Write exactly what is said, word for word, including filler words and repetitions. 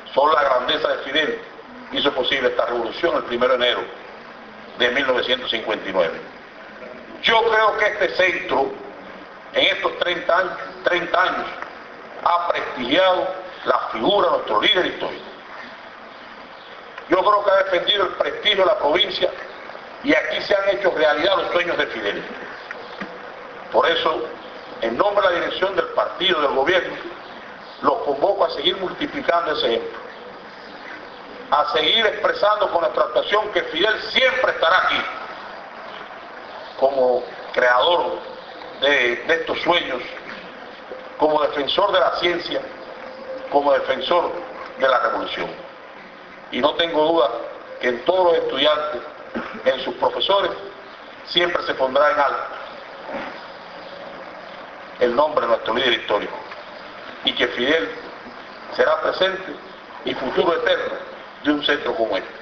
Solo la grandeza de Fidel hizo posible esta revolución el primero de enero de mil novecientos cincuenta y nueve. Yo creo que este centro, en estos treinta años, treinta años, ha prestigiado la figura de nuestro líder histórico. Yo creo que ha defendido el prestigio de la provincia y aquí se han hecho realidad los sueños de Fidel. Por eso, en nombre de la dirección del partido, del gobierno, los convoco a seguir multiplicando ese ejemplo, a seguir expresando con nuestra actuación que Fidel siempre estará aquí, como creador de, de estos sueños, como defensor de la ciencia, como defensor de la revolución. Y no tengo duda que en todos los estudiantes, en sus profesores, siempre se pondrá en alto el nombre de nuestro líder histórico, y que Fidel será presente y futuro eterno de un centro como este.